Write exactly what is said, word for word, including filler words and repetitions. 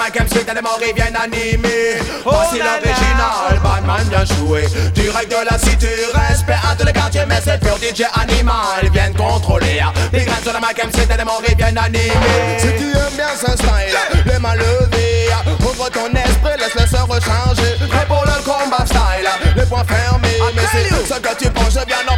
mic M C, t'as des morts, ils viennent animer. Voici l'original, Batman bien joué. Direct de la cité, respect à tous les quartiers. Mais c'est pur D J animal, ils viennent contrôler. Les graines sur le mic M C, t'as des morts, ils viennent animer. Si tu aimes bien ce style, les mains levées, ouvre ton esprit, laisse-le se recharger. Prêt pour le combat style, les poings fermés. Mais c'est ce que tu penses bien normal.